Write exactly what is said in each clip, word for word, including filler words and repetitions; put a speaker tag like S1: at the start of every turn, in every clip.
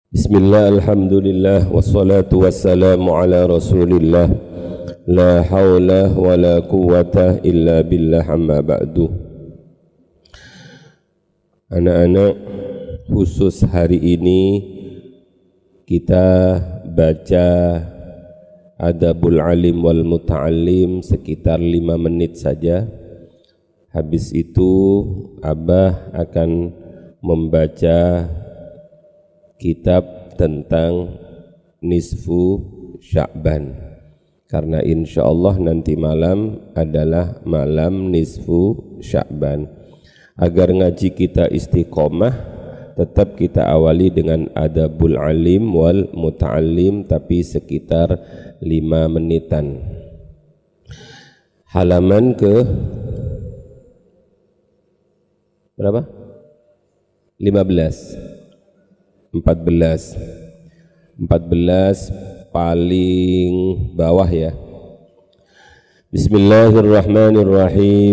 S1: Bismillah, alhamdulillah, wassalatu wassalamu ala rasulillah. La hawla wa la quwwata illa billah, amma ba'du. Anak-anak, khusus hari ini kita baca Adabul Alim wal Muta'allim sekitar lima menit saja. Habis itu Abah akan membaca kitab tentang nisfu Sya'ban, karena insya Allah nanti malam adalah malam nisfu Sya'ban. Agar ngaji kita istiqomah, tetap kita awali dengan Adabul Alim wal Muta'allim, tapi sekitar lima menitan. Halaman ke berapa? lima belas. empat belas empat belas paling bawah ya. Bismillahirrahmanirrahim.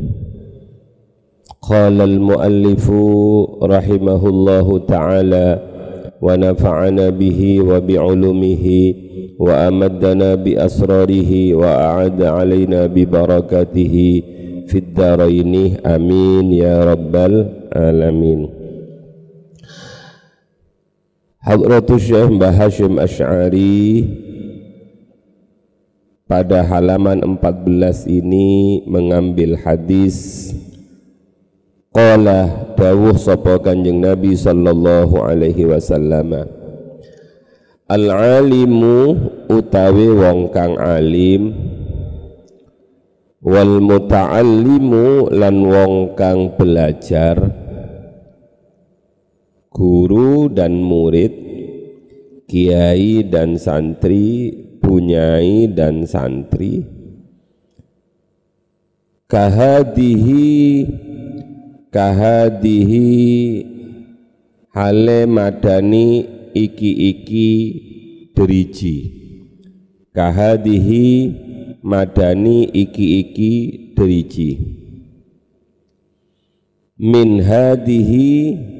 S1: Qala al-muallifu rahimahullahu ta'ala wa nafa'ana bihi wa bi'ulumihi wa amaddana bi asrarihi wa a'ada alaina bi barakatihi fid daraini amin ya rabbal alamin. Hadratus Syekh Mbah Hashim Asy'ari pada halaman empat belas ini mengambil hadis qala dawuh sapa Kanjeng Nabi sallallahu alaihi wasallam, al-alimu utawi wong kang alim, wal muta'allimu lan wong kang belajar, guru dan murid, kiai dan santri, bunyai dan santri, kahadihi kahadihi hale madani iki-iki deriji, kahadihi madani iki-iki deriji, min hadihi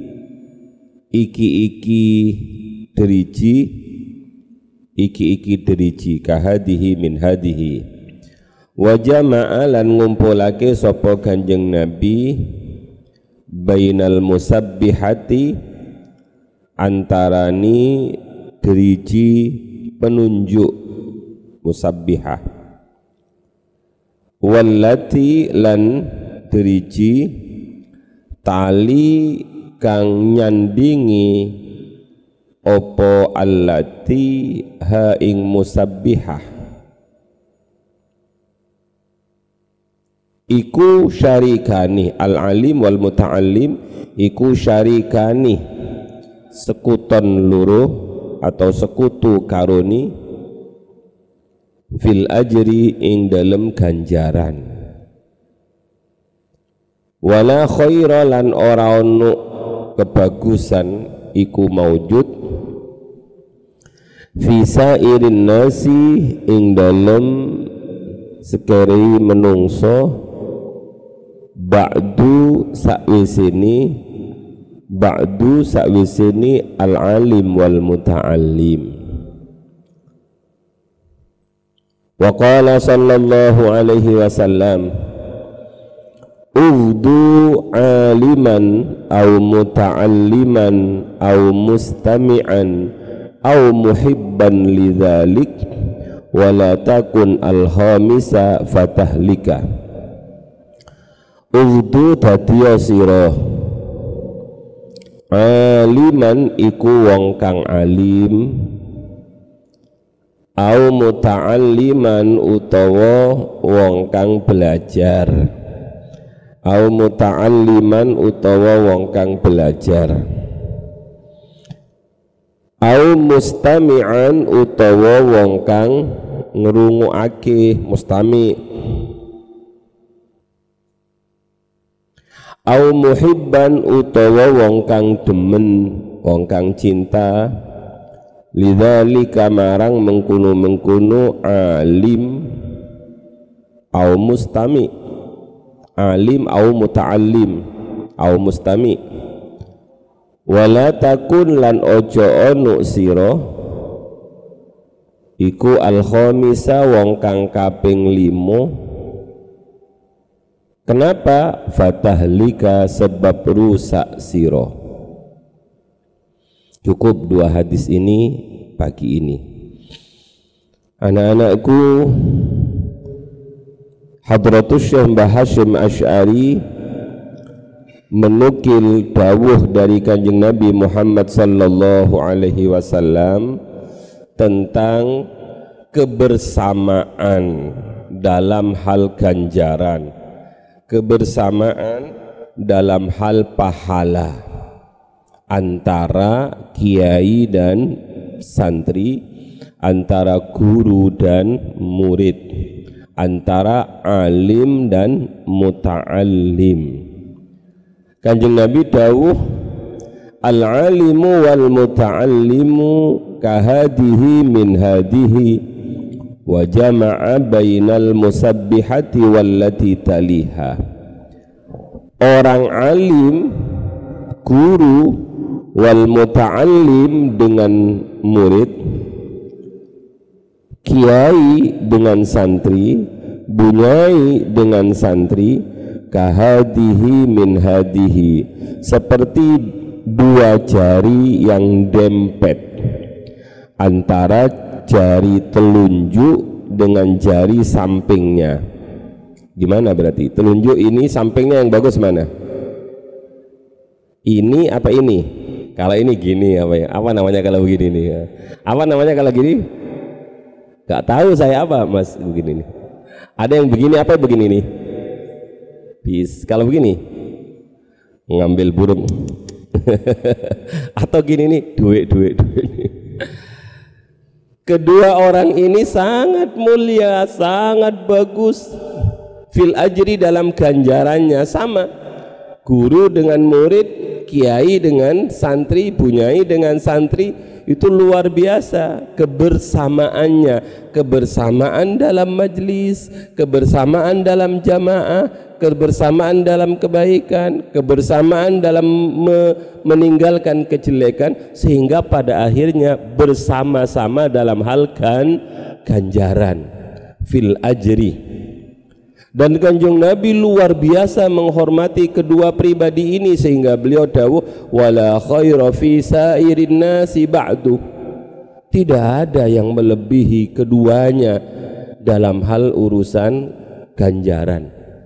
S1: iki-iki deriji, iki-iki deriji, kahadihi min hadihi. Wa jama'a lan ngumpulake sapa Kanjeng Nabi bainal musabbihati antarani deriji penunjuk musabbihah, wallati lan deriji tali kang nyandingi opo allati ha ing musabbihah, iku syarikani al-alim wal muta'allim, iku syarikani sekuton loro atau sekutu karuni fil ajri ing dalem ganjaran, wala khaira lan ora ono kebagusan iku maujud fi sairin nasi ing dalem sekeri menungso ba'du sakwisini ba'du sakwisini al-alim wal muta'allim. Wa qala sallallahu alaihi wasallam, Ughdu aliman au muta'alliman au mustami'an au muhibban lidzalik wa la takun al-khamisa fatahlika. Ughdu dadiya sira aliman iku wong kang alim, au muta'alliman utawa wong kang belajar, au muta'alliman utawa wong kang belajar, au mustami'an utawa wong kang ngrungokake, mustami', au muhibban utawa wong kang demen, wong kang cinta, lidzalika marang mengkono-mengkono alim au mustami', alim au muta'allim au mustami', wala takun lan ojo ono sira iku al khamisa wong kang kaping limo. Kenapa? Fatahlika sebab rusak sira. Cukup dua hadis ini pagi ini. Anak-anakku, Hadratus Syekh Mbah Hashim Asy'ari menukil dawuh dari Kanjeng Nabi Muhammad sallallahu alaihi wasallam tentang kebersamaan dalam hal ganjaran, kebersamaan dalam hal pahala antara kiai dan santri, antara guru dan murid, antara alim dan muta'allim. Kanjeng Nabi dawuh, al-alimu wal muta'allimu kahadihi min hadihi wa jama'a bainal musabbihati wallati taliha. Orang alim, guru, wal muta'allim dengan murid, kiai dengan santri, bunyai dengan santri, kahadihi min hadihi, seperti dua jari yang dempet antara jari telunjuk dengan jari sampingnya. Gimana berarti? Telunjuk ini, sampingnya yang bagus mana? Ini apa ini? Kalau ini gini apa ya? Apa namanya kalau begini nih? Apa namanya kalau gini? Gak tahu saya apa mas begini nih. Ada yang begini apa yang begini nih? Bis. Kalau begini ngambil burung. Atau gini nih, duit duit duit. Kedua orang ini sangat mulia, sangat bagus fil ajri, dalam ganjarannya sama. Guru dengan murid, kiai dengan santri, bunyai dengan santri, itu luar biasa kebersamaannya, kebersamaan dalam majlis, kebersamaan dalam jamaah, kebersamaan dalam kebaikan, kebersamaan dalam me meninggalkan kejelekan, sehingga pada akhirnya bersama-sama dalam hal gan ganjaran fil ajri. Dan Kanjeng Nabi luar biasa menghormati kedua pribadi ini, sehingga beliau dawuh wala khaira fi sairin nasi ba'du, tidak ada yang melebihi keduanya dalam hal urusan ganjaran.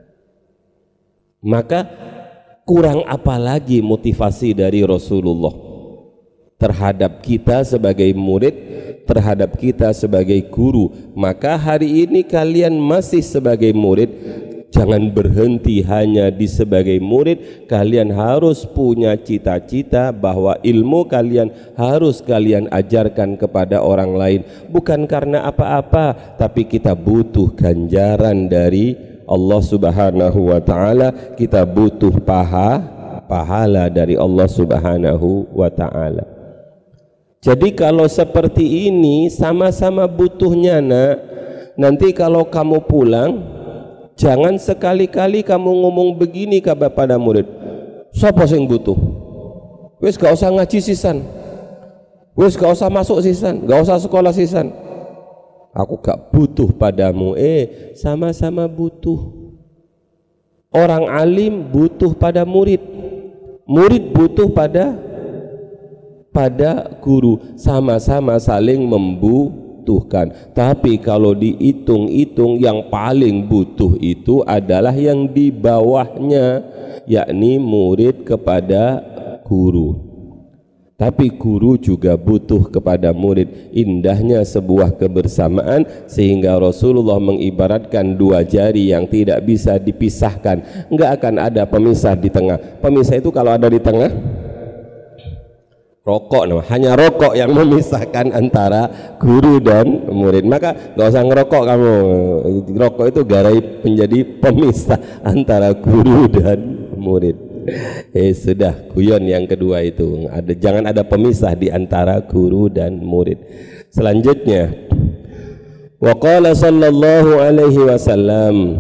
S1: Maka kurang apa lagi motivasi dari Rasulullah terhadap kita sebagai murid, terhadap kita sebagai guru. Maka hari ini kalian masih sebagai murid, jangan berhenti hanya di sebagai murid. Kalian harus punya cita-cita bahwa ilmu kalian harus kalian ajarkan kepada orang lain, bukan karena apa-apa, tapi kita butuh ganjaran dari Allah Subhanahu wa ta'ala, kita butuh paha, pahala dari Allah Subhanahu wa ta'ala. Jadi kalau seperti ini sama-sama butuhnya nak, nanti kalau kamu pulang jangan sekali-kali kamu ngomong begini kepada murid, sapa sing butuh, wis gak usah ngaji sisan, wis gak usah masuk sisan, gak usah sekolah sisan, aku gak butuh padamu. Eh, sama-sama butuh. Orang alim butuh pada murid, murid butuh pada pada guru, sama-sama saling membutuhkan. Tapi kalau dihitung-hitung yang paling butuh itu adalah yang di bawahnya, yakni murid kepada guru. Tapi guru juga butuh kepada murid. Indahnya sebuah kebersamaan, sehingga Rasulullah mengibaratkan dua jari yang tidak bisa dipisahkan. Enggak akan ada pemisah di tengah. Pemisah itu kalau ada di tengah, rokok, nah, hanya rokok yang memisahkan antara guru dan murid. Maka gak usah ngerokok kamu, rokok itu garai menjadi pemisah antara guru dan murid. Eh sudah, guyon yang kedua itu ada, jangan ada pemisah di antara guru dan murid. Selanjutnya, wa qala sallallahu alaihi wasallam,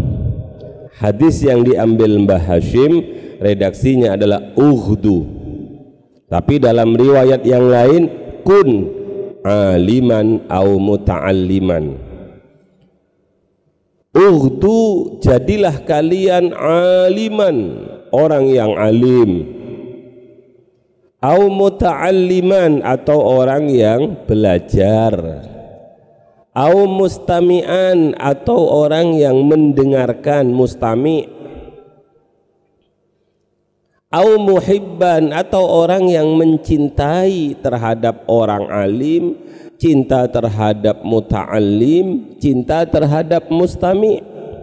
S1: hadis yang diambil Mbah Hashim, redaksinya adalah ughdu. Tapi dalam riwayat yang lain, kun aliman au muta'alliman. Ughdu, jadilah kalian aliman, orang yang alim, au muta'alliman, atau orang yang belajar, au mustami'an, atau orang yang mendengarkan, mustami', au muhibban, atau orang yang mencintai terhadap orang alim, cinta terhadap muta'allim, cinta terhadap mustami'.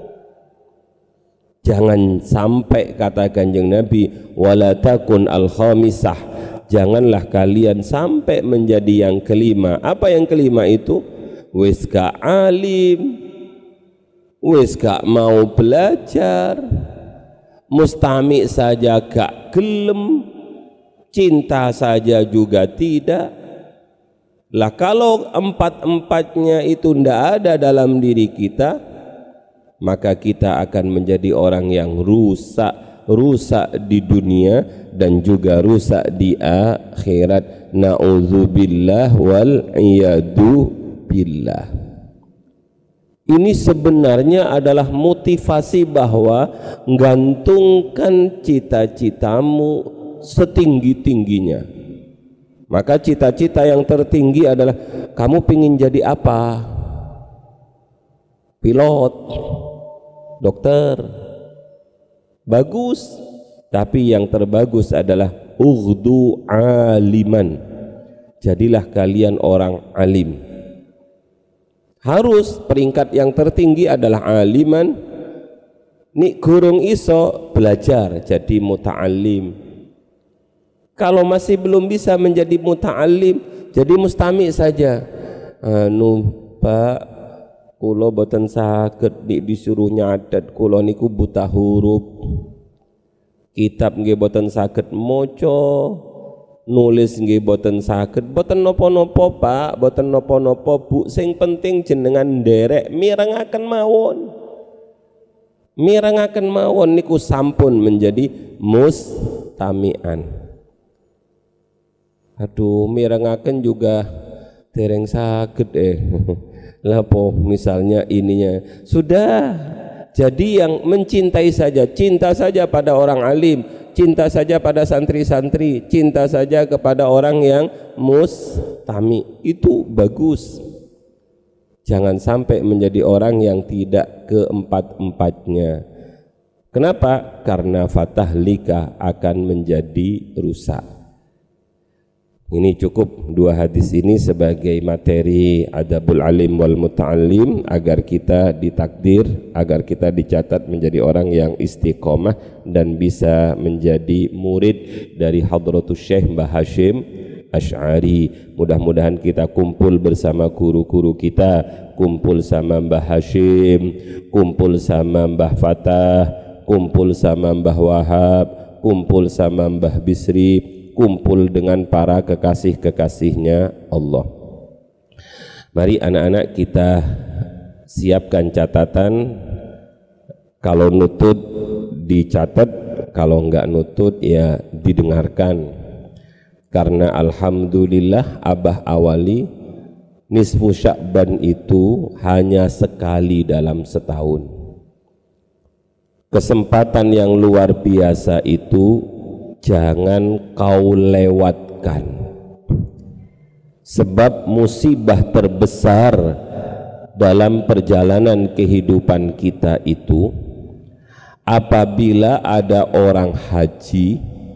S1: Jangan sampai, kata Kanjeng Nabi, wala takun al khamisah, janganlah kalian sampai menjadi yang kelima. Apa yang kelima itu? Wis gak alim, wis gak mau belajar, mustami' saja gak gelem, cinta saja juga tidak. Lah kalau empat-empatnya itu ndak ada dalam diri kita, maka kita akan menjadi orang yang rusak, rusak di dunia dan juga rusak di akhirat. Na'udzubillah wal iyadu billah. Ini sebenarnya adalah motivasi bahwa gantungkan cita-citamu setinggi-tingginya. Maka cita-cita yang tertinggi adalah kamu pingin jadi apa? Pilot, dokter, bagus. Tapi yang terbagus adalah ughdu aliman, jadilah kalian orang alim. Harus peringkat yang tertinggi adalah aliman. Nik gurung iso belajar jadi muta'allim. Kalau masih belum bisa menjadi muta'allim, jadi mustami' saja. Anu Pak, kula boten saged nik disuruh nyatet, kula niku buta huruf. Kitab nggih boten saged maca, nulis nggih boten saged, boten napa-napa Pak, boten napa-napa Bu, sing penting jenengan nderek mirengaken mawon. Mirengaken mawon niku sampun menjadi mustami'an. Aduh, mirengaken juga dereng saged eh. Lapo misalnya ininya sudah jadi yang mencintai saja, cinta saja pada orang alim, cinta saja pada santri-santri, cinta saja kepada orang yang mustami, itu bagus. Jangan sampai menjadi orang yang tidak keempat-empatnya. Kenapa? Karena fatahlika akan menjadi rusak. Ini cukup dua hadis ini sebagai materi adabul alim wal muta'allim, agar kita ditakdir, agar kita dicatat menjadi orang yang istiqomah dan bisa menjadi murid dari Hadratus Syekh Mbah Hashim Asy'ari. Mudah-mudahan kita kumpul bersama guru-guru kita, kumpul sama Mbah Hashim, kumpul sama Mbah Fatah, kumpul sama Mbah Wahab, kumpul sama Mbah Bisri, kumpul dengan para kekasih-kekasihnya Allah. Mari anak-anak kita siapkan catatan, kalau nutut dicatat, kalau enggak nutut ya didengarkan. Karena alhamdulillah Abah awali nisfu Sya'ban itu hanya sekali dalam setahun. Kesempatan yang luar biasa itu jangan kau lewatkan, sebab musibah terbesar dalam perjalanan kehidupan kita itu apabila ada orang haji,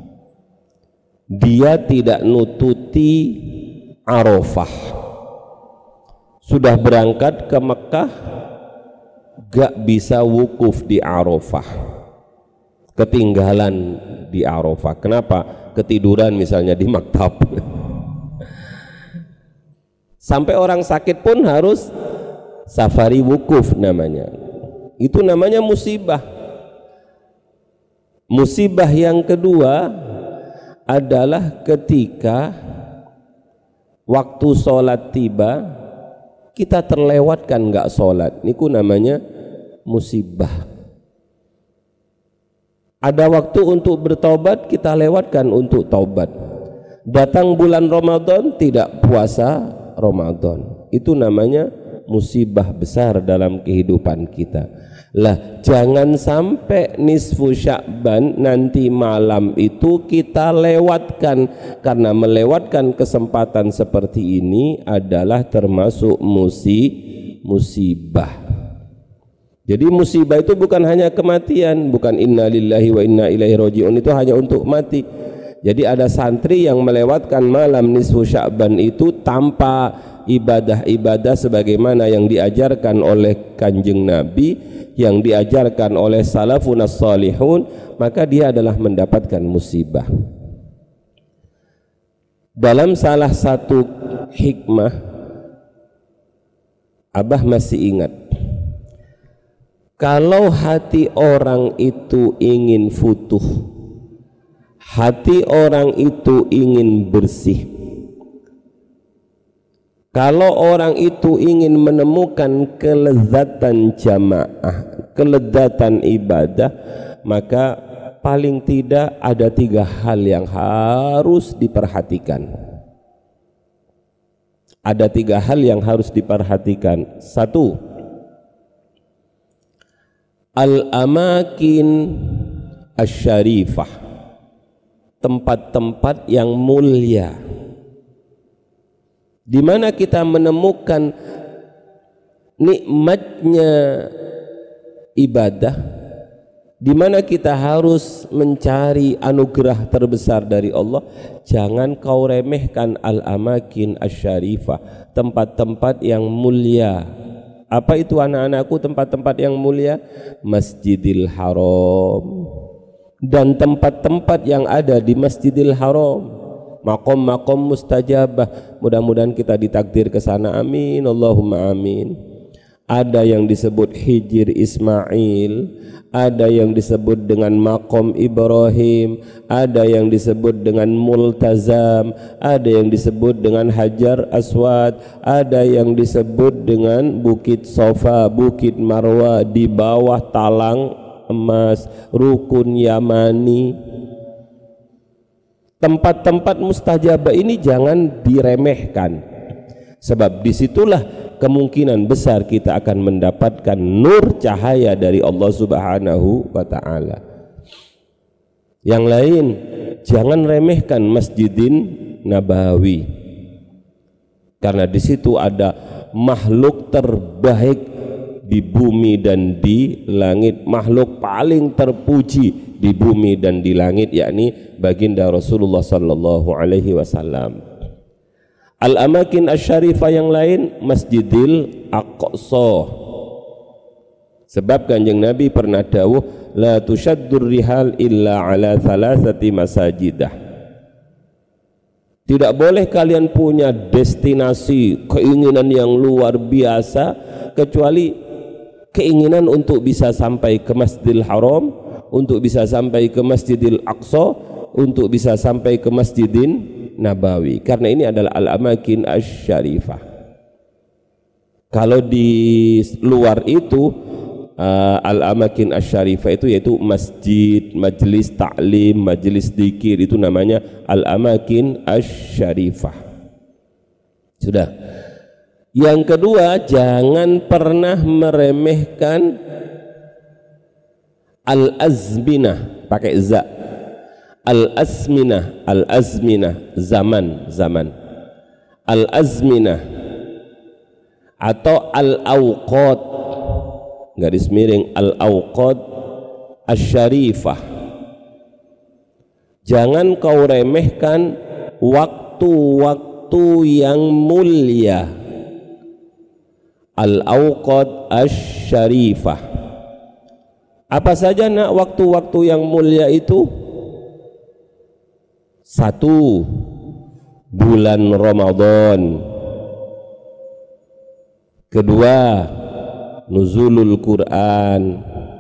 S1: dia tidak nututi Arafah, sudah berangkat ke Mekah gak bisa wukuf di Arafah, ketinggalan di Arafah. Kenapa? Ketiduran misalnya di maktab. Sampai orang sakit pun harus safari wukuf namanya. Itu namanya musibah. Musibah yang kedua adalah ketika waktu sholat tiba kita terlewatkan nggak sholat. Niku namanya musibah. Ada waktu untuk bertobat, kita lewatkan untuk taubat. Datang bulan Ramadan tidak puasa Ramadan, itu namanya musibah besar dalam kehidupan kita. Lah, jangan sampai nisfu Sya'ban nanti malam itu kita lewatkan, karena melewatkan kesempatan seperti ini adalah termasuk musi, musibah. Jadi musibah itu bukan hanya kematian, bukan inna lillahi wa inna ilaihi raji'un itu hanya untuk mati. Jadi ada santri yang melewatkan malam nisfu Sya'ban itu tanpa ibadah-ibadah sebagaimana yang diajarkan oleh Kanjeng Nabi, yang diajarkan oleh salafun as-salihun, maka dia adalah mendapatkan musibah. Dalam salah satu hikmah, Abah masih ingat, kalau hati orang itu ingin futuh, hati orang itu ingin bersih, kalau orang itu ingin menemukan kelezatan jamaah, kelezatan ibadah, maka paling tidak ada tiga hal yang harus diperhatikan. Ada tiga hal yang harus diperhatikan. Satu, al-amakin asy-syarifah, tempat-tempat yang mulia, di mana kita menemukan nikmatnya ibadah, di mana kita harus mencari anugerah terbesar dari Allah. Jangan kau remehkan al-amakin asy-syarifah, tempat-tempat yang mulia. Apa itu anak-anakku tempat-tempat yang mulia? Masjidil Haram dan tempat-tempat yang ada di Masjidil Haram, makom-makom mustajabah, mudah-mudahan kita ditakdir ke sana, amin Allahumma amin. Ada yang disebut Hijr Ismail, ada yang disebut dengan makom Ibrahim, ada yang disebut dengan Multazam, ada yang disebut dengan Hajar Aswad, ada yang disebut dengan Bukit Sofa, Bukit Marwa, di bawah talang emas, Rukun Yamani. Tempat-tempat mustajabah ini jangan diremehkan, sebab disitulah kemungkinan besar kita akan mendapatkan nur cahaya dari Allah Subhanahu wa ta'ala. Yang lain, jangan remehkan Masjidin Nabawi, karena di situ ada makhluk terbaik di bumi dan di langit, makhluk paling terpuji di bumi dan di langit, yakni baginda Rasulullah sallallahu alaihi wasallam. Al-amakin asy-syarifah yang lain, Masjidil Aqsa, sebab Kanjeng Nabi pernah dawuh, la tusyaddur rihal illa ala thalathati masajidah. Tidak boleh kalian punya destinasi keinginan yang luar biasa kecuali keinginan untuk bisa sampai ke Masjidil Haram, untuk bisa sampai ke Masjidil Aqsa, untuk bisa sampai ke Masjidin Nabawi, karena ini adalah al-amakin asy-syarifah. Kalau di luar itu uh, al-amakin asy-syarifah itu yaitu masjid, majelis taklim, majelis dzikir, itu namanya al-amakin asy-syarifah. Sudah. Yang kedua, jangan pernah meremehkan al-azminah, pakai za, al-azminah, al-azminah, zaman, zaman, al-azminah atau al-awqat, garis miring, al-awqat asy-syarifah. Jangan kau remehkan waktu-waktu yang mulia, al-awqat asy-syarifah. Apa saja nak waktu-waktu yang mulia itu? Satu, bulan Ramadan. Kedua, nuzulul Quran.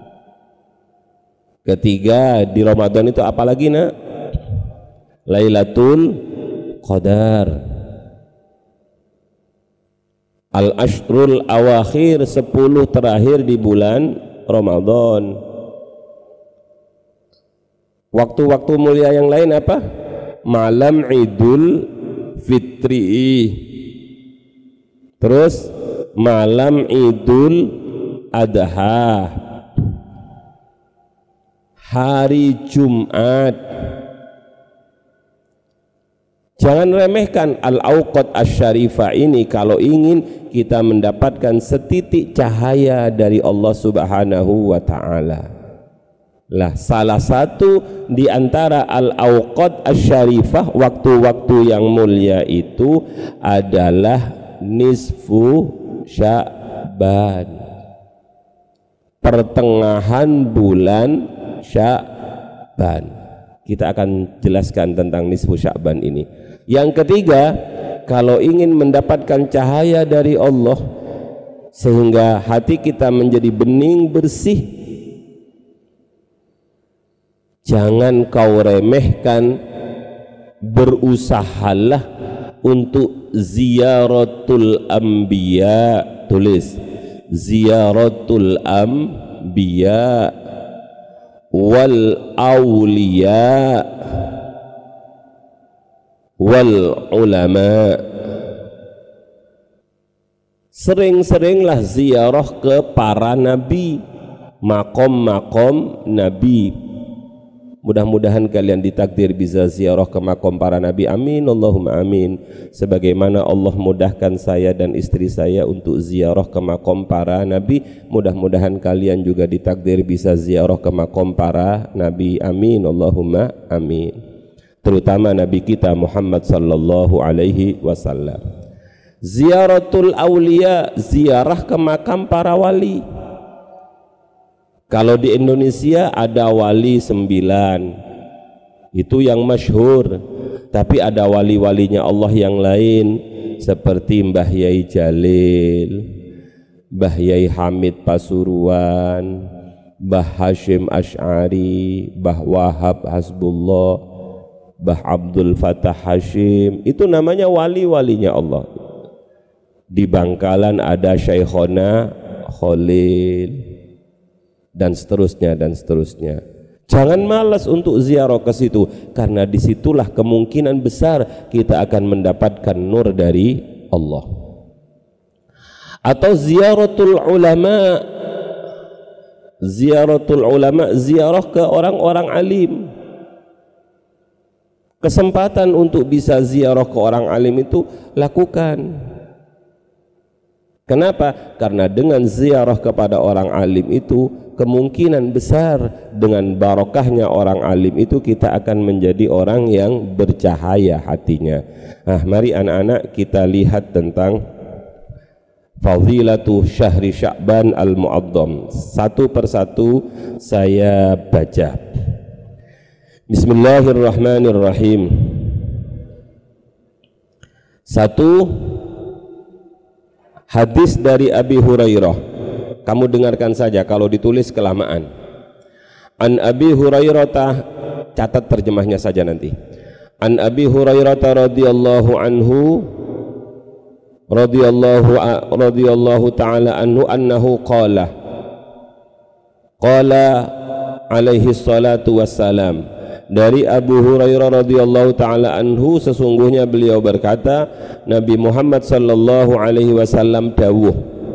S1: Ketiga, di Ramadan itu apalagi nak? Lailatul Qadar. Al-Ashrul Awakhir, sepuluh terakhir di bulan Ramadan. Waktu-waktu mulia yang lain apa? malam Idul Fitri, terus malam Idul Adha, hari Jumat. Jangan remehkan al-awqat asy-syarifah ini kalau ingin kita mendapatkan setitik cahaya dari Allah Subhanahu wa taala. Lah salah satu di antara al-awqat asy-syarifah, waktu-waktu yang mulia itu adalah nisfu Sya'ban, pertengahan bulan Sya'ban. Kita akan jelaskan tentang nisfu Sya'ban ini. Yang ketiga, kalau ingin mendapatkan cahaya dari Allah sehingga hati kita menjadi bening bersih, jangan kau remehkan, berusahalah untuk ziyaratul anbiya. Tulis ziyaratul anbiya wal awliya wal ulama. Sering-seringlah ziarah ke para nabi, makom-makom nabi. Mudah-mudahan kalian ditakdir bisa ziarah ke makom para nabi. Amin Allahumma amin. Sebagaimana Allah mudahkan saya dan istri saya untuk ziarah ke makom para nabi, mudah-mudahan kalian juga ditakdir bisa ziarah ke makom para nabi. Amin Allahumma amin. Terutama nabi kita Muhammad sallallahu alaihi wasallam. Ziaratul aulia, ziarah ke makam para wali. Kalau di Indonesia ada wali sembilan, itu yang masyhur. Tapi ada wali-walinya Allah yang lain, seperti Mbah Yai Jalil, Mbah Yai Hamid Pasuruan, Mbah Hashim Asy'ari, Mbah Wahab Hasbullah, Mbah Abdul Fattah Hashim. Itu namanya wali-walinya Allah. Di Bangkalan ada Syekhona Khalil, dan seterusnya dan seterusnya. Jangan malas untuk ziarah ke situ, karena disitulah kemungkinan besar kita akan mendapatkan nur dari Allah. Atau ziaratul ulama, ziaratul ulama, ziarah ke orang-orang alim. Kesempatan untuk bisa ziarah ke orang alim itu lakukan. Kenapa? Karena dengan ziarah kepada orang alim itu kemungkinan besar dengan barokahnya orang alim itu kita akan menjadi orang yang bercahaya hatinya. Nah, mari anak-anak kita lihat tentang Fadilatu Syahri Sya'ban Al-Mu'azzam. Satu persatu saya baca. Bismillahirrahmanirrahim. Satu, hadis dari Abi Hurairah. Kamu dengarkan saja, kalau ditulis kelamaan. An Abi Hurairah, catat terjemahnya saja nanti. An Abi Hurairah radhiyallahu anhu radhiyallahu radhiyallahu ta'ala anhu annahu qala qala alaihi salatu wassalam. Dari Abu Hurairah radhiyallahu ta'ala anhu, sesungguhnya beliau berkata, Nabi Muhammad sallallahu alaihi wasallam dawuh,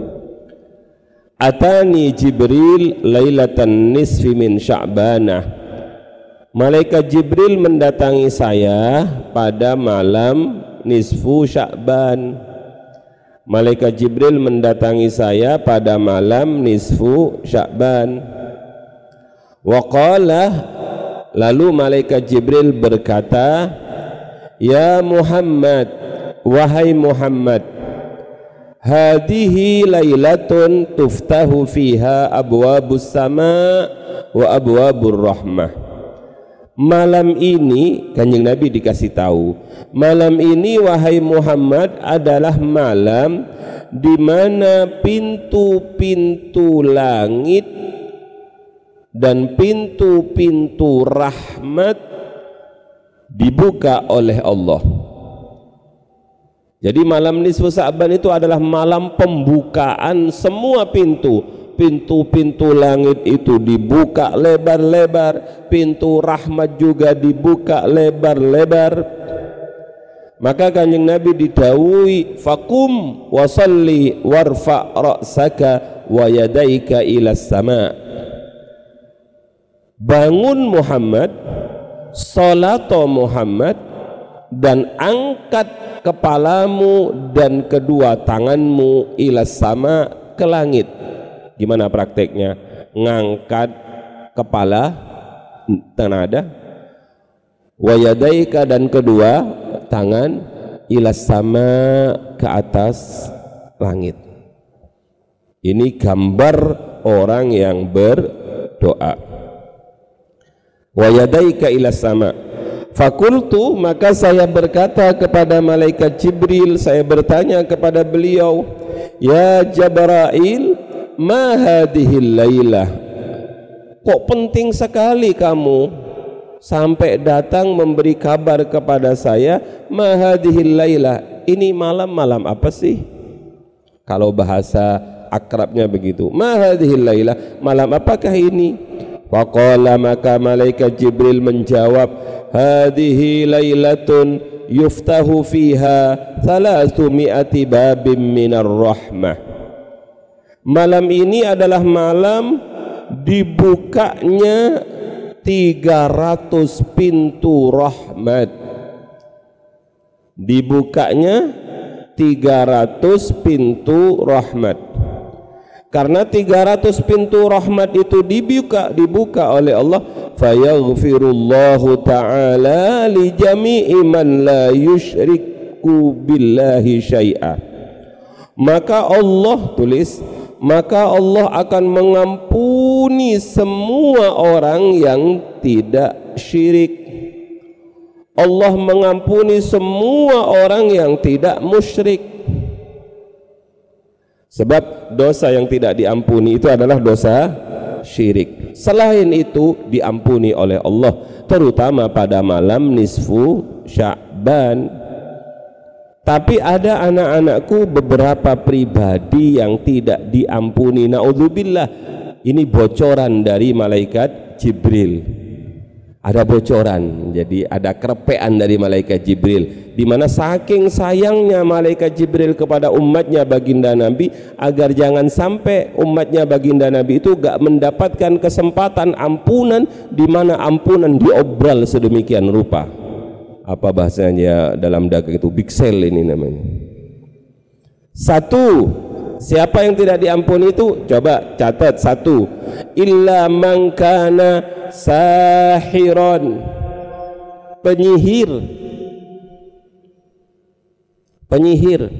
S1: Atani Jibril lailatan nisfi min Sya'banah. Malaikat Jibril mendatangi saya pada malam nisfu Sya'ban. Malaikat Jibril mendatangi saya pada malam nisfu Sya'ban. Wa qala, lalu malaikat Jibril berkata, Ya Muhammad, wahai Muhammad, hadihi lailatun tuftahu fiha abwabus sama wa abwabur rahmah. Malam ini, Kanjeng Nabi dikasih tahu, malam ini wahai Muhammad adalah malam di mana pintu-pintu langit dan pintu-pintu rahmat dibuka oleh Allah. Jadi malam nisfu Sya'ban itu adalah malam pembukaan semua pintu, pintu-pintu langit itu dibuka lebar-lebar, pintu rahmat juga dibuka lebar-lebar. Maka Kanjeng Nabi didhawuhi, faqum wasalli warfa' ra'saka wa yadaika ilas sama'. Bangun Muhammad, salato Muhammad, dan angkat kepalamu dan kedua tanganmu ilas sama, ke langit. Gimana prakteknya? Ngangkat kepala, tenada, wa yadaika, dan kedua tangan ilas sama, ke atas langit. Ini gambar orang yang berdoa. Wa yadaika ilas sama. Fakultu, maka saya berkata kepada malaikat Jibril, saya bertanya kepada beliau, ya Jibril, ma hadhil lailah, kok penting sekali kamu sampai datang memberi kabar kepada saya, ma hadhil lailah, ini malam-malam apa sih? Kalau bahasa akrabnya begitu, ma hadhil lailah, malam apakah ini? Faqala, maka malaikat Jibril menjawab, hadhihi lailatun yuftahu fiha thalathu mi'ati babim minar rahmah. Malam ini adalah malam dibukanya tiga ratus pintu rahmat. Dibukanya tiga ratus pintu rahmat. Karena tiga ratus pintu rahmat itu dibuka dibuka oleh Allah, fayaghfirullahu ta'ala li jami'i man la yusyriku billahi syai'a. Maka Allah, tulis, maka Allah akan mengampuni semua orang yang tidak syirik. Allah mengampuni semua orang yang tidak musyrik. Sebab dosa yang tidak diampuni itu adalah dosa syirik. Selain itu diampuni oleh Allah, terutama pada malam nisfu Sya'ban. Tapi ada anak-anakku beberapa pribadi yang tidak diampuni. Naudzubillah. Ini bocoran dari malaikat Jibril. Ada bocoran, jadi ada kerepean dari malaikat Jibril, di mana saking sayangnya malaikat Jibril kepada umatnya baginda Nabi, agar jangan sampai umatnya baginda Nabi itu gak mendapatkan kesempatan ampunan, di mana ampunan diobral sedemikian rupa. Apa bahasanya dalam dagang itu, big sale ini namanya. Satu, siapa yang tidak diampuni itu? Coba catat satu, illa man kana sahiron, penyihir. Penyihir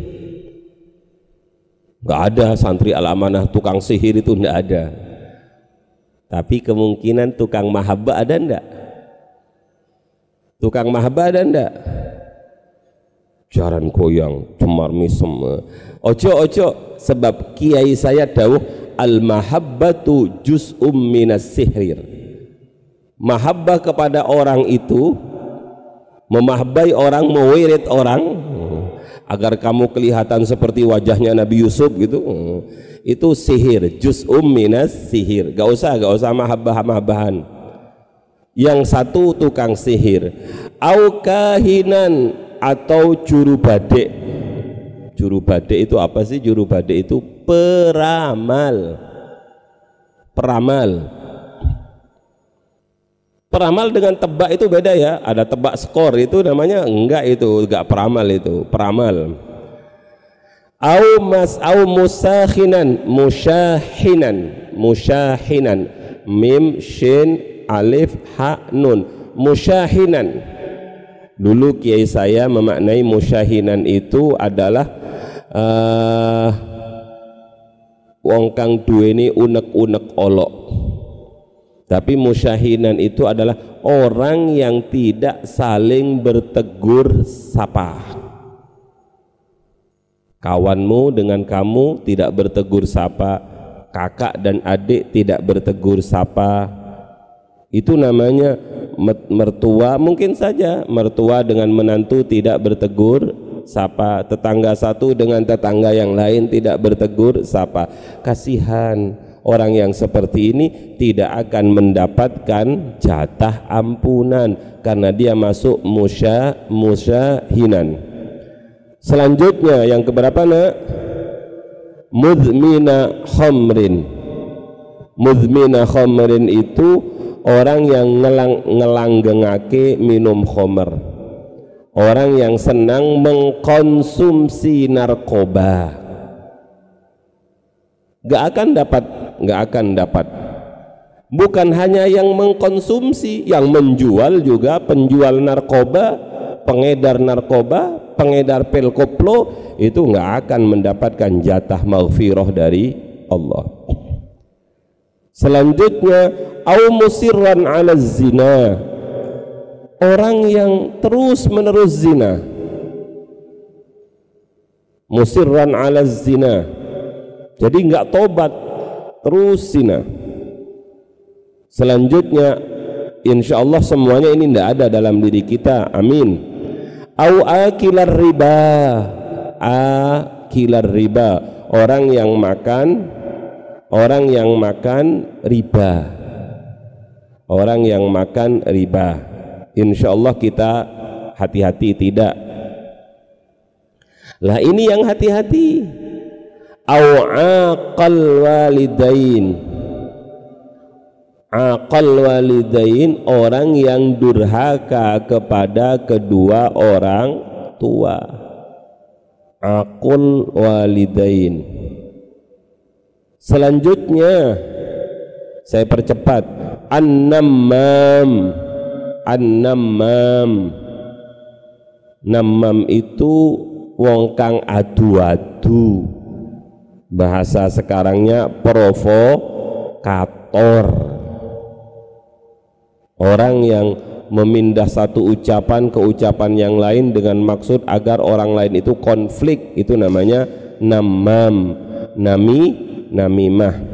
S1: nggak ada santri al-amanah tukang sihir itu, nggak ada. Tapi kemungkinan tukang mahabbah ada ndak? Tukang mahabbah ada ndak? Jaran goyang, cemar misem, ojo ojo, sebab kiai saya dawuh, al mahabbatu juz'um minas sihrir. Mahabbah kepada orang itu, memahabbai orang, mewirid orang agar kamu kelihatan seperti wajahnya Nabi Yusuf gitu, itu sihir, juz'um minas sihir. Gak usah, gak usah mahabbah-mahabbahan. Yang satu tukang sihir, au kahinan, atau juru badek. Juru badek itu apa sih? Juru badek itu peramal. Peramal. Peramal dengan tebak itu beda ya. Ada tebak skor itu namanya enggak, itu enggak peramal, itu peramal. Au mas au musakhinan, musyahinan, musyahinan, mim shin alif ha nun, musyahinan. Dulu kiai saya memaknai musyahinan itu adalah uh, wong kang duweni unek-unek olok. Tapi musyahinan itu adalah orang yang tidak saling bertegur sapa. Kawanmu dengan kamu tidak bertegur sapa, kakak dan adik tidak bertegur sapa. Itu namanya mertua. Mungkin saja mertua dengan menantu tidak bertegur sapa, tetangga satu dengan tetangga yang lain tidak bertegur sapa. Kasihan Orang yang seperti ini tidak akan mendapatkan jatah ampunan karena dia masuk musya musyahinan. Selanjutnya yang keberapa nak? Mudmina khamrin. Mudmina khamrin itu orang yang ngelang, ngelanggengake minum khamr, orang yang senang mengkonsumsi narkoba. Gak akan dapat, gak akan dapat. Bukan hanya yang mengkonsumsi, yang menjual juga, penjual narkoba, pengedar narkoba, pengedar pil koplo, itu gak akan mendapatkan jatah maghfirah dari Allah. Selanjutnya, au musirran ala zina, orang yang terus menerus zina. Musirran ala zina, jadi nggak tobat, terus zina. Selanjutnya, insya Allah semuanya ini tidak ada dalam diri kita, amin. Au akilar riba, akilar riba, orang yang makan, orang yang makan riba, orang yang makan riba. Insya Allah kita hati-hati tidak. Lah ini yang hati-hati. Au aqal walidain, aqal walidain, orang yang durhaka kepada kedua orang tua. Aqul walidain. Selanjutnya saya percepat, an-nammam. An-nammam, nammam itu wong kang adu-adu, bahasa sekarangnya provokator, orang yang memindah satu ucapan ke ucapan yang lain dengan maksud agar orang lain itu konflik, itu namanya nammam, nami, namimah.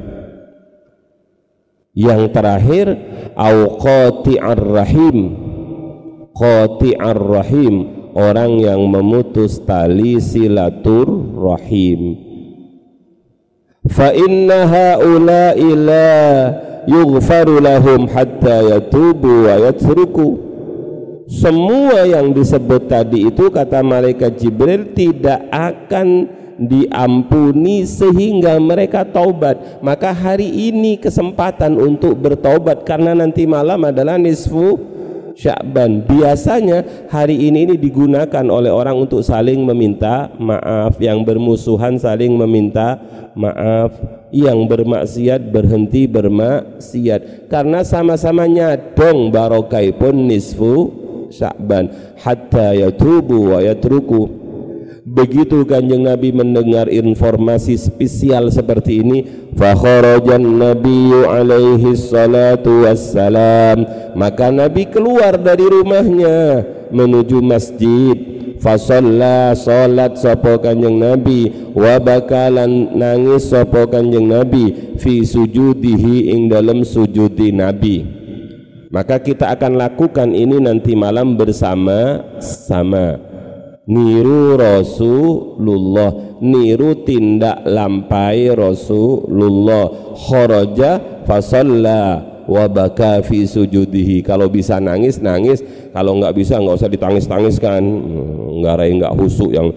S1: Yang terakhir, au qati'ar rahim, qati'ar rahim, orang yang memutus tali silaturrahim. Fa inna haula'i la yughfaru lahum hatta yatubu wa yatruku. Semua yang disebut tadi itu, kata malaikat Jibril, tidak akan diampuni sehingga mereka taubat. Maka hari ini kesempatan untuk bertaubat, karena nanti malam adalah nisfu Sya'ban. Biasanya hari ini ini digunakan oleh orang untuk saling meminta maaf, yang bermusuhan saling meminta maaf, yang bermaksiat berhenti bermaksiat, karena sama-sama nyadong barokaipun nisfu Sya'ban hatta yatubu wa yatruku. Begitu Kanjeng Nabi mendengar informasi spesial seperti ini, fa kharajan nabiyyu alaihi salatu wassalam, maka Nabi keluar dari rumahnya menuju masjid. Fa shalla, salat sapa Kanjeng Nabi, wa bakalan nangis sapa Kanjeng Nabi fi sujudihi, ing dalam sujudi Nabi. Maka kita akan lakukan ini nanti malam bersama-sama. Niru Rasulullah, niru tindak lampai Rasulullah. Kharaja fasalla wa baka fi sujudihi. Kalau bisa nangis nangis, kalau nggak bisa nggak usah ditangis-tangiskan, nggak rai nggak husuk yang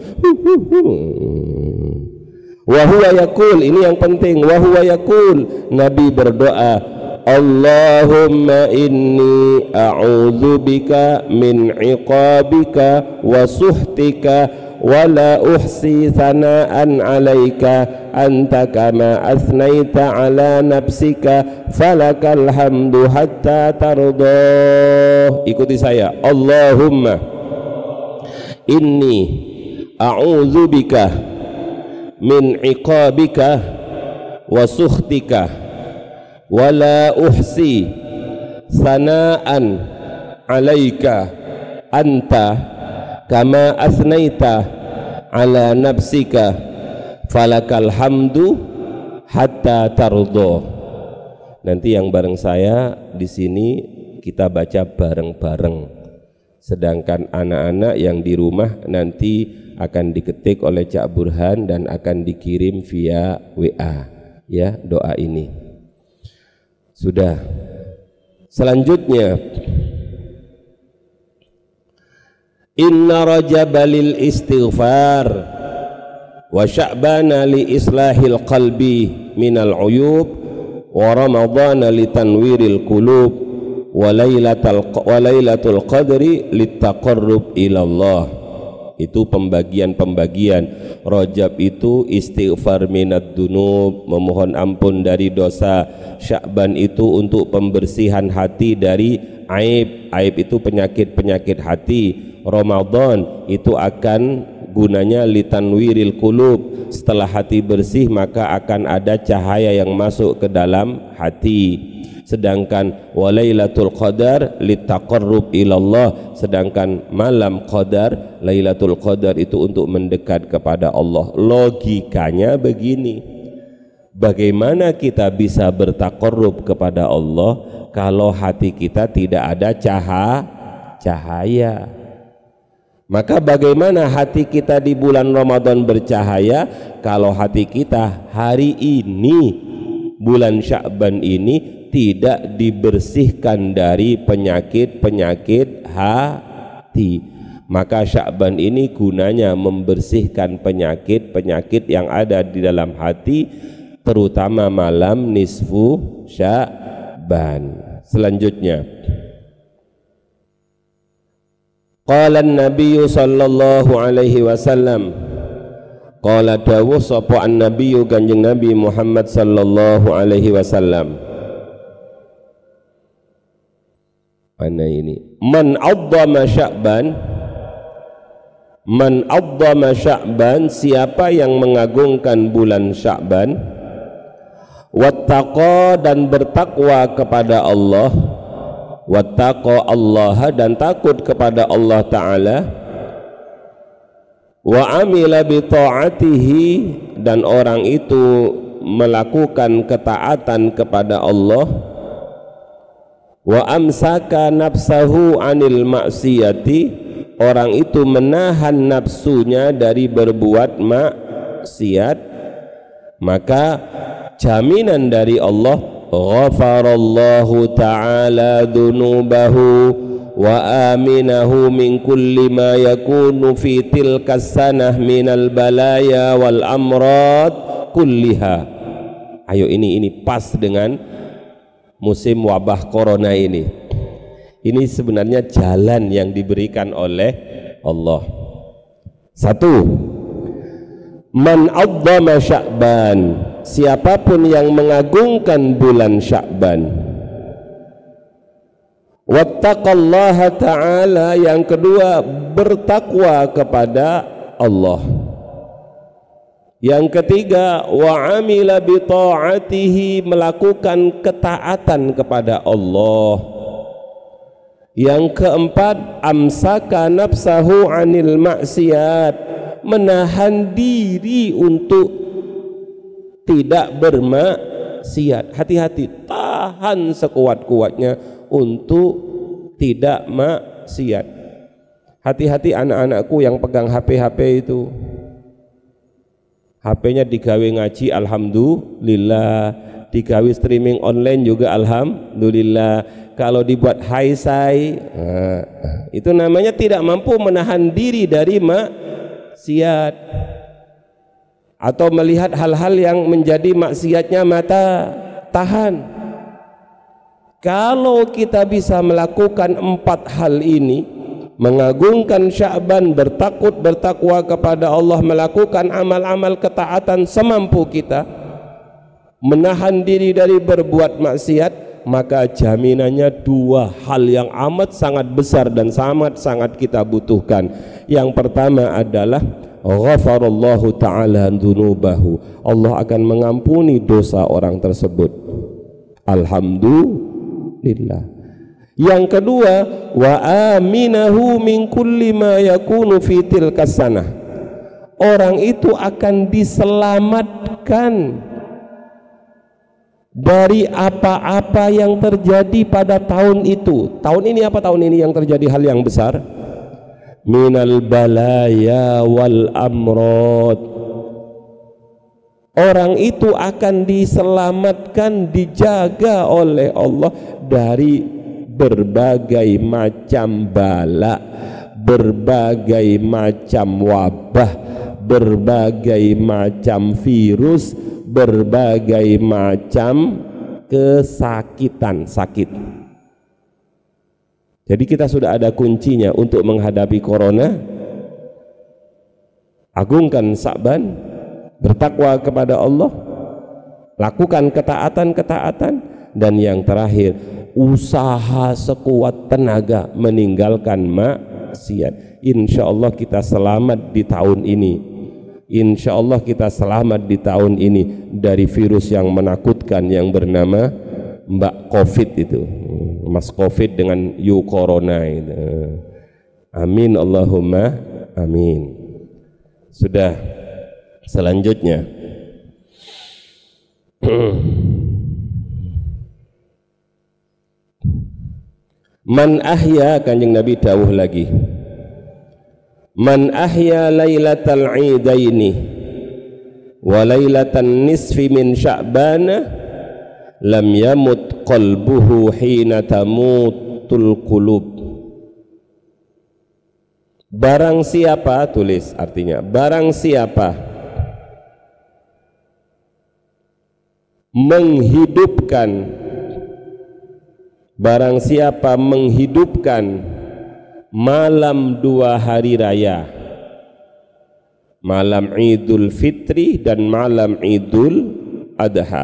S1: wa huwa yaqul, ini yang penting, wa huwa yaqul, Nabi berdoa, Allahumma inni a'udzu bika min iqabika wa suhtika wa la uhsi thana'an 'alaika anta kama athnaita 'ala nafsika falakal hamdu hatta tarda. Ikuti saya. Allahumma inni a'udzu bika min iqabika wa suhtika wala uhsi sanaan alaika anta kama asnaita ala nafsika falakal hamdu hatta tardo. Nanti yang bareng saya di sini kita baca bareng-bareng, sedangkan anak-anak yang di rumah nanti akan diketik oleh Cak Burhan dan akan dikirim via W A ya doa ini. Sudah. Selanjutnya, inna rajaba lil istighfar wa sya'bana li islahil qalbi minal uyub wa ramadhana li tanwiril qulub wa lailatul wa lailatul qadri littaqarrub ilallah. Itu pembagian-pembagian. Rajab itu istighfar minad dunub, memohon ampun dari dosa. Sya'ban itu untuk pembersihan hati dari aib. Aib itu penyakit-penyakit hati. Ramadan itu akan gunanya litanwiril qulub. Setelah hati bersih maka akan ada cahaya yang masuk ke dalam hati. Sedangkan walailatul qadar litaqarrub ilallah, sedangkan malam qadar, lailatul qadar itu untuk mendekat kepada Allah. Logikanya begini, bagaimana kita bisa bertaqarrub kepada Allah kalau hati kita tidak ada cahaya cahaya? Maka bagaimana hati kita di bulan Ramadan bercahaya kalau hati kita hari ini, bulan Sya'ban ini, tidak dibersihkan dari penyakit-penyakit hati? Maka Sya'ban ini gunanya membersihkan penyakit-penyakit yang ada di dalam hati, terutama malam nisfu Sya'ban. Selanjutnya, qala an-nabiy sallallahu alaihi wasallam, qala dawuh sapa an-nabiy Kanjeng Nabi Muhammad sallallahu alaihi wasallam, mana ini, man addama Sya'ban, man addama Sya'ban, siapa yang mengagungkan bulan Sya'ban, wattaqa, dan bertakwa kepada Allah, wattaqa Allah, dan takut kepada Allah Ta'ala, wa amila bi ta'atihi, dan orang itu melakukan ketaatan kepada Allah, wa amsaka nafsahu anil maksiyati, orang itu menahan nafsunya dari berbuat maksiat, maka jaminan dari Allah, ghafarallahu ta'ala dhunubahu wa aminahu min kulli ma yakunu fi tilkas sanah minal balaya wal amrad kulliha. Ayo, ini ini pas dengan musim wabah corona ini. Ini sebenarnya jalan yang diberikan oleh Allah. Satu, man addama Sya'ban, siapapun yang mengagungkan bulan Sya'ban. Wattaqallaha ta'ala, yang kedua bertakwa kepada Allah. Yang ketiga, wa amila bi ta'atihi, melakukan ketaatan kepada Allah. Yang keempat, amsaka nafsahu anil maksiat, menahan diri untuk tidak bermaksiat. Hati-hati, tahan sekuat-kuatnya untuk tidak maksiat. Hati-hati anak-anakku yang pegang H P H P itu, H P-nya digawe ngaji, alhamdulillah, digawe streaming online juga alhamdulillah. Kalau dibuat high-say, nah, itu namanya tidak mampu menahan diri dari maksiat, atau melihat hal-hal yang menjadi maksiatnya mata tahan. Kalau kita bisa melakukan empat hal ini, mengagungkan Sya'ban, bertakut bertakwa kepada Allah, melakukan amal-amal ketaatan semampu kita, menahan diri dari berbuat maksiat, maka jaminannya dua hal yang amat sangat besar dan sangat sangat kita butuhkan. Yang pertama adalah ghafarallahu ta'ala dzunubahu, Allah akan mengampuni dosa orang tersebut, alhamdulillah. Yang kedua, wa aminahu min kulli ma yakunu fi tilkas sanah, orang itu akan diselamatkan dari apa-apa yang terjadi pada tahun itu. Tahun ini apa? Tahun ini yang terjadi hal yang besar, minal balaya wal amrod, orang itu akan diselamatkan, dijaga oleh Allah dari berbagai macam bala, berbagai macam wabah, berbagai macam virus, berbagai macam kesakitan, sakit. Jadi kita sudah ada kuncinya untuk menghadapi corona. Agungkan Sa'ban, bertakwa kepada Allah, lakukan ketaatan-ketaatan, dan yang terakhir, usaha sekuat tenaga meninggalkan maksiat. Insya Allah kita selamat di tahun ini. Insya Allah kita selamat di tahun ini dari virus yang menakutkan yang bernama Mbak Covid itu, Mas Covid dengan You Corona itu. Amin Allahumma amin. Sudah, selanjutnya man ahya, Kanjeng Nabi dawuh lagi, man ahya lailatal idaini wa lailatan nisfi min sya'bana lam yamut qalbuhu hina tamutul qulub. Barang siapa, tulis artinya, barang siapa menghidupkan, barang siapa menghidupkan malam dua hari raya, malam Idul Fitri dan malam Idul Adha,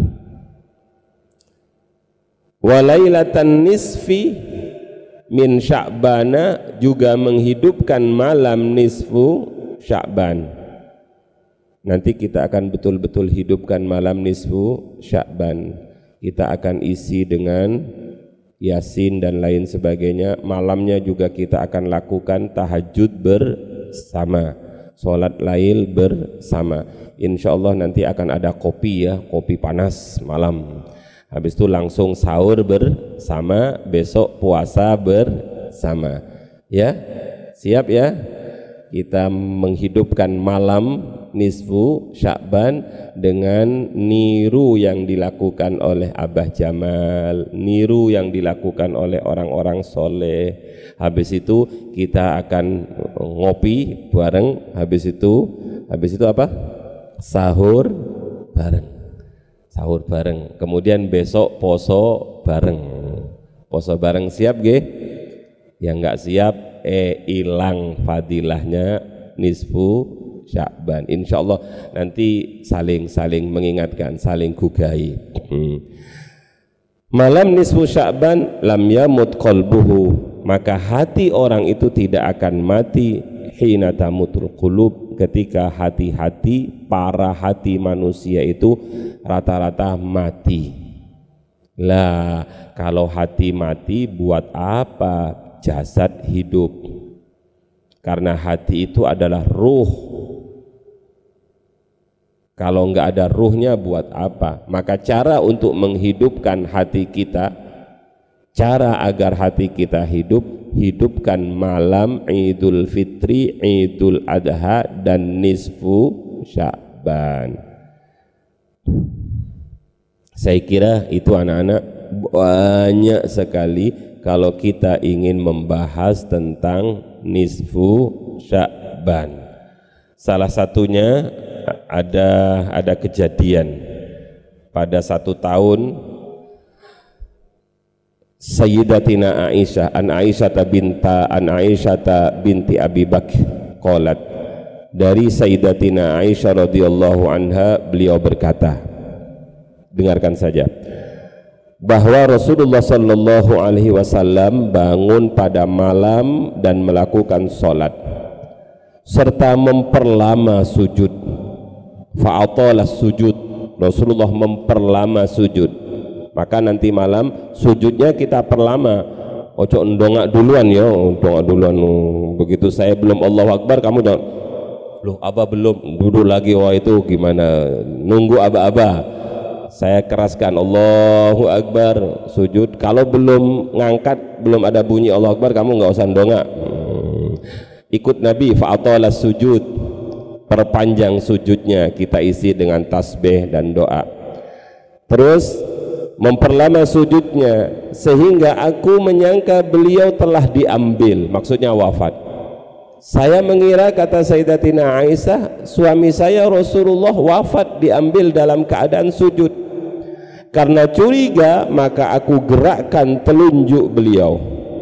S1: walailatan nisfi min Sya'bana, juga menghidupkan malam nisfu Sya'ban. Nanti kita akan betul-betul hidupkan malam nisfu Sya'ban. Kita akan isi dengan Yasin dan lain sebagainya. Malamnya juga kita akan lakukan tahajud bersama, sholat lail bersama. Insya Allah nanti akan ada kopi ya, kopi panas malam. Habis itu langsung sahur bersama, besok puasa bersama. Ya, siap ya? Kita menghidupkan malam nisfu Sya'ban dengan niru yang dilakukan oleh Abah Jamal, niru yang dilakukan oleh orang-orang soleh. Habis itu kita akan ngopi bareng. Habis itu, habis itu apa? Sahur bareng. Sahur bareng, kemudian besok poso bareng. Poso bareng, siap ge? Yang enggak siap, eh hilang fadilahnya nisfu Sya'ban. Insya Allah nanti saling-saling mengingatkan, saling gugai. hmm. Malam nisfu Sya'ban lam yamut qalbuhu, maka hati orang itu tidak akan mati hina tamutul qulub, ketika hati-hati, para hati manusia itu rata-rata mati. Lah, kalau hati mati buat apa jasad hidup? Karena hati itu adalah ruh. Kalau enggak ada ruhnya buat apa? Maka cara untuk menghidupkan hati kita, cara agar hati kita hidup, hidupkan malam Idul Fitri, Idul Adha dan nisfu Sya'ban. Saya kira itu anak-anak banyak sekali kalau kita ingin membahas tentang nisfu Sya'ban. Salah satunya ada ada kejadian pada satu tahun Sayyidatina Aisyah an Aisyah binta an Aisyah binti Abi Bakr qalat, dari Sayyidatina Aisyah radhiyallahu anha beliau berkata, dengarkan saja, bahwa Rasulullah sallallahu alaihi wasallam bangun pada malam dan melakukan salat serta memperlama sujud. Fa'atala sujud, Rasulullah memperlama sujud, maka nanti malam sujudnya kita perlama. Ojo ndongak duluan ya, ndongak duluan. Begitu saya belum Allahu Akbar kamu dong, loh apa belum, duduk lagi. Wah itu gimana, nunggu aba-aba. Saya keraskan Allahu Akbar, sujud. Kalau belum ngangkat, belum ada bunyi Allahu Akbar, kamu nggak usah ndongak. hmm. Ikut Nabi, fa'atala sujud, perpanjang sujudnya, kita isi dengan tasbih dan doa. Terus memperlama sujudnya sehingga aku menyangka beliau telah diambil, maksudnya wafat. Saya mengira, kata Sayyidatina Aisyah, suami saya Rasulullah wafat diambil dalam keadaan sujud. Karena curiga maka aku gerakkan telunjuk beliau.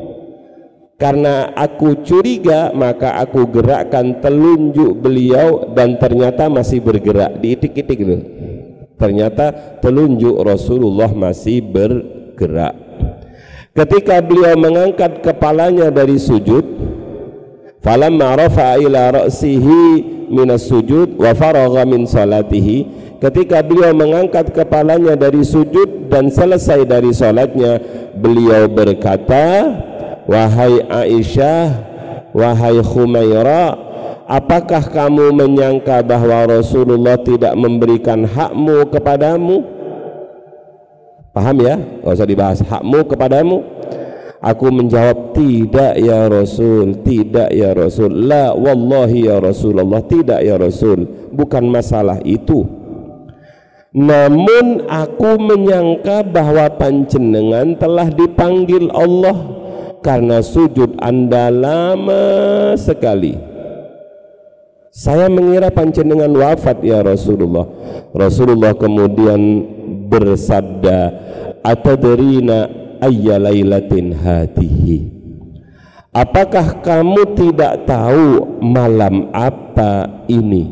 S1: Karena aku curiga maka aku gerakkan telunjuk beliau dan ternyata masih bergerak, diitik-itik itu. Ternyata telunjuk Rasulullah masih bergerak. Ketika beliau mengangkat kepalanya dari sujud, falamma rafa'a ila ra'sihi minas sujud wa faragha min salatihi, ketika beliau mengangkat kepalanya dari sujud dan selesai dari salatnya, beliau berkata, wahai Aisyah, wahai Khumairah, apakah kamu menyangka bahwa Rasulullah tidak memberikan hakmu kepadamu? Paham ya? Gak usah dibahas, hakmu kepadamu. Aku menjawab, tidak ya Rasul, tidak ya Rasul. La wallahi ya Rasulullah, tidak ya Rasul, bukan masalah itu. Namun aku menyangka bahwa panjenengan telah dipanggil Allah karena sujud Anda lama sekali. Saya mengira panjenengan wafat ya Rasulullah. Rasulullah kemudian bersabda, atadrina ayya lailatin hadihi, apakah kamu tidak tahu malam apa ini?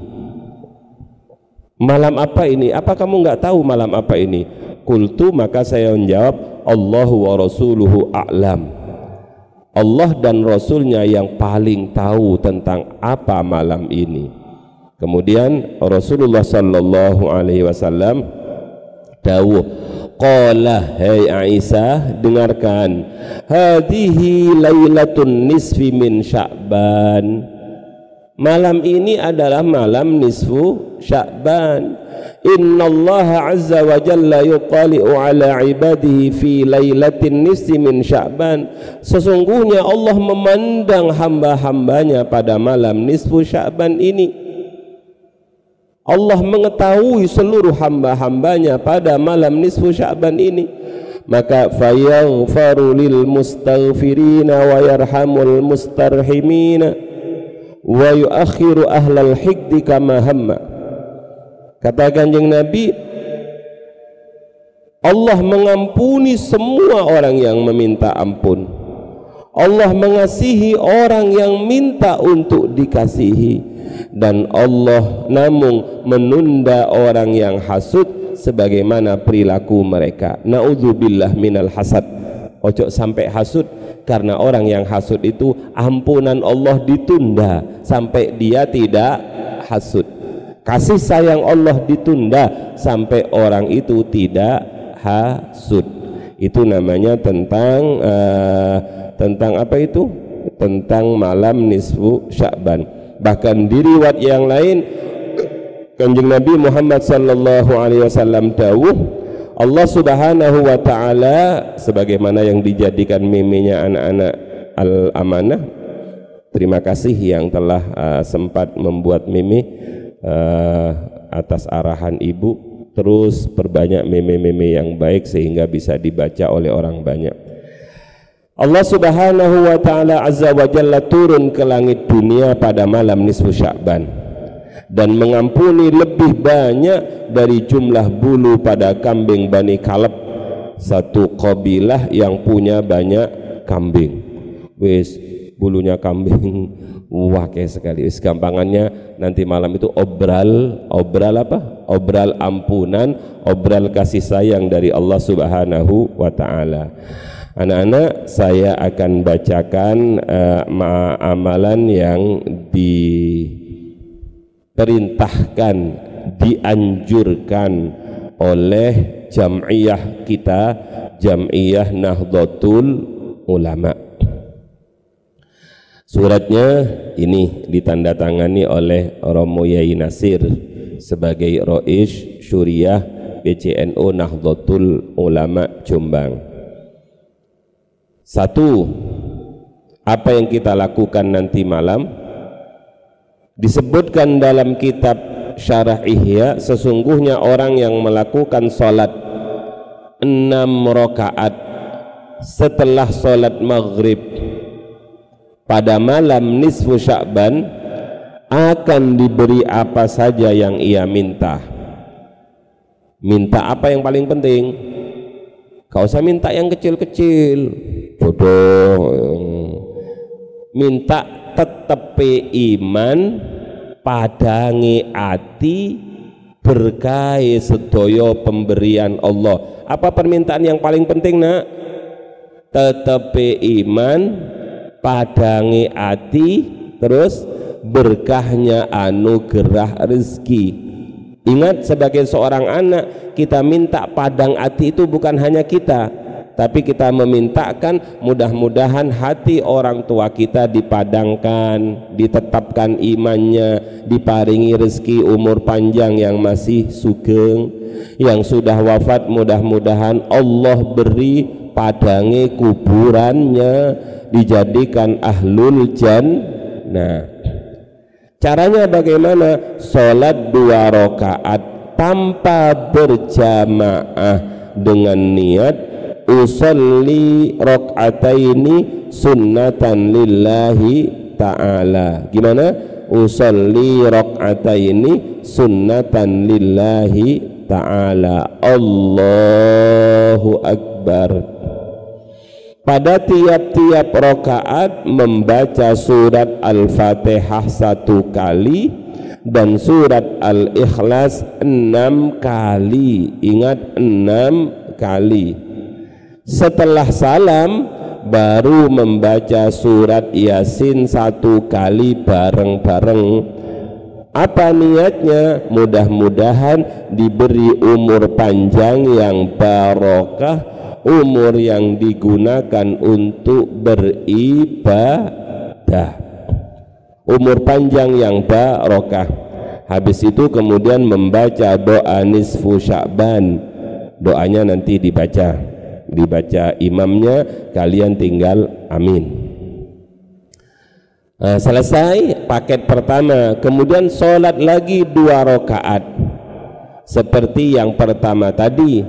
S1: Malam apa ini? Apa kamu nggak tahu malam apa ini? Qultu, maka saya menjawab, Allahu wa rasuluhu a'lam. Allah dan Rasulnya yang paling tahu tentang apa malam ini. Kemudian Rasulullah sallallahu alaihi wasallam dawuh, qala, hai Aisyah, dengarkan, hadhihi lailatun nisfi min Sya'ban, malam ini adalah malam nisfu Sya'ban. Innallaha azza wa jalla yuqali'u ala ibadihi fi lailatin nisfi min Sya'ban, sesungguhnya Allah memandang hamba-hambanya pada malam nisfu Sya'ban ini. Allah mengetahui seluruh hamba-hambanya pada malam nisfu Sya'ban ini. Maka fayaghfaru lil mustaghfirina wa yarhamul mustarhimina wa yuakhiru ahlal hikdi kama hamma. Kata Kanjeng Nabi, Allah mengampuni semua orang yang meminta ampun. Allah mengasihi orang yang minta untuk dikasihi, dan Allah namun menunda orang yang hasud sebagaimana perilaku mereka. Naudzubillah minal hasad. Ojo sampai hasud, karena orang yang hasud itu ampunan Allah ditunda sampai dia tidak hasud. Kasih sayang Allah ditunda sampai orang itu tidak hasud. Itu namanya tentang uh, tentang apa itu? Tentang malam nisfu Sya'ban. Bahkan di riwayat yang lain, Kanjeng Nabi Muhammad sallallahu alaihi wasallam dawuh, Allah subhanahu wa ta'ala, sebagaimana yang dijadikan miminya anak-anak Al-Amanah, terima kasih yang telah uh, sempat membuat mimi uh, atas arahan ibu, terus perbanyak meme-meme yang baik sehingga bisa dibaca oleh orang banyak. Allah subhanahu wa ta'ala azza wa jalla turun ke langit dunia pada malam nisfu Sya'ban dan mengampuni lebih banyak dari jumlah bulu pada kambing Bani Kalab, satu kabilah yang punya banyak kambing. Wis bulunya kambing wake sekali. Wis gampangannya nanti malam itu obral, obral apa? Obral ampunan, obral kasih sayang dari Allah subhanahu wa ta'ala. Anak-anak, saya akan bacakan uh, amalan yang diperintahkan, dianjurkan oleh jam'iyah kita, Jam'iyah Nahdlatul Ulama. Suratnya ini ditandatangani oleh Romo Yai Nasir sebagai Rois Syuriah B C N U Nahdlatul Ulama Jombang. Satu, apa yang kita lakukan nanti malam Disebutkan dalam kitab Syarah Ihya, sesungguhnya orang yang melakukan sholat enam rakaat setelah sholat maghrib pada malam nisfu Sya'ban akan diberi apa saja yang ia minta. Minta apa yang paling penting? Gak usah minta yang kecil-kecil, jodoh. Minta tetepi iman, padangi ati, berkahi sedaya pemberian Allah. Apa permintaan yang paling penting, nak? Tetepi iman, padangi ati, terus berkahnya anugerah rezeki. Ingat, sebagai seorang anak, kita minta padang hati itu bukan hanya kita, tapi kita memintakan mudah-mudahan hati orang tua kita dipadangkan, ditetapkan imannya, diparingi rezeki umur panjang yang masih sugeng. Yang sudah wafat mudah-mudahan Allah beri padangi kuburannya, dijadikan ahlul jannah. Caranya bagaimana? Sholat dua rakaat tanpa berjamaah dengan niat usolli rakaataini sunnatan lillahi ta'ala. Gimana? Usolli rakaataini sunnatan lillahi ta'ala. Allahu Akbar. Pada tiap-tiap rakaat membaca surat Al-Fatihah satu kali dan surat Al-Ikhlas enam kali. Ingat, enam kali. Setelah salam baru membaca surat Yasin satu kali bareng-bareng. Apa niatnya? Mudah-mudahan diberi umur panjang yang barokah, umur yang digunakan untuk beribadah, umur panjang yang barokah. Habis itu kemudian membaca doa nisfu Sya'ban. Doanya nanti dibaca, dibaca imamnya, kalian tinggal amin. Nah, selesai paket pertama, kemudian sholat lagi dua rakaat seperti yang pertama tadi,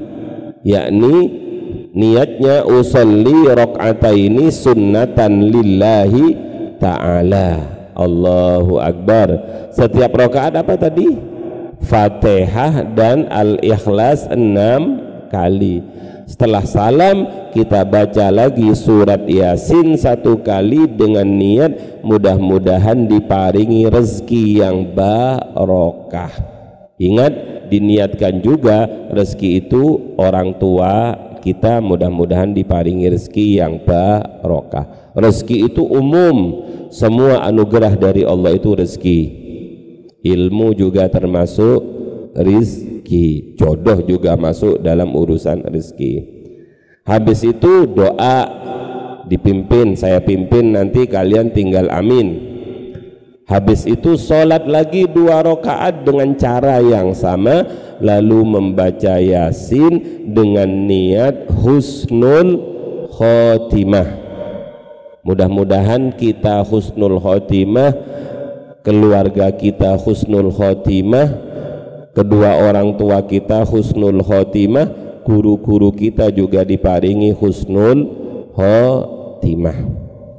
S1: yakni niatnya usolli rakaataini sunnatan lillahi ta'ala. Allahu Akbar. Setiap rakaat apa tadi? Fatihah dan Al-Ikhlas enam kali. Setelah salam kita baca lagi surat Yasin satu kali dengan niat mudah-mudahan diparingi rezeki yang barokah. Ingat, diniatkan juga rezeki itu orang tua kita mudah-mudahan diparingi rezeki yang barokah. Rezeki itu umum, semua anugerah dari Allah itu rezeki. Ilmu juga termasuk rezeki, jodoh juga masuk dalam urusan rezeki. Habis itu doa dipimpin, saya pimpin, nanti kalian tinggal amin. Habis itu sholat lagi dua rakaat dengan cara yang sama, lalu membaca Yasin dengan niat husnul khotimah. Mudah-mudahan kita husnul khotimah, keluarga kita husnul khotimah, kedua orang tua kita husnul khotimah, guru-guru kita juga diparingi husnul khotimah.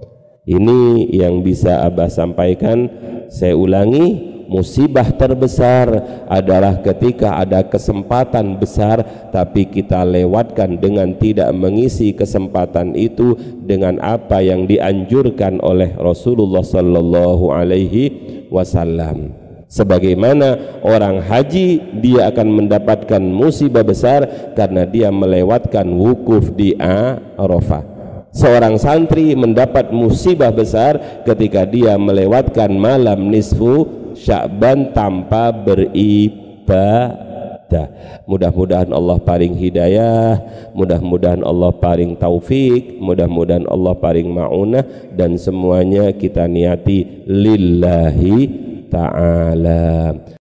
S1: Ini yang bisa Abah sampaikan. Saya ulangi, musibah terbesar adalah ketika ada kesempatan besar tapi kita lewatkan dengan tidak mengisi kesempatan itu dengan apa yang dianjurkan oleh Rasulullah sallallahu alaihi wasallam. Sebagaimana orang haji, dia akan mendapatkan musibah besar karena dia melewatkan wukuf di Arafah. Seorang santri mendapat musibah besar ketika dia melewatkan malam nisfu Sya'ban tanpa beribadah. Mudah-mudahan Allah paring hidayah, mudah-mudahan Allah paring taufik, mudah-mudahan Allah paring ma'unah, dan semuanya kita niati lillahi ta'ala.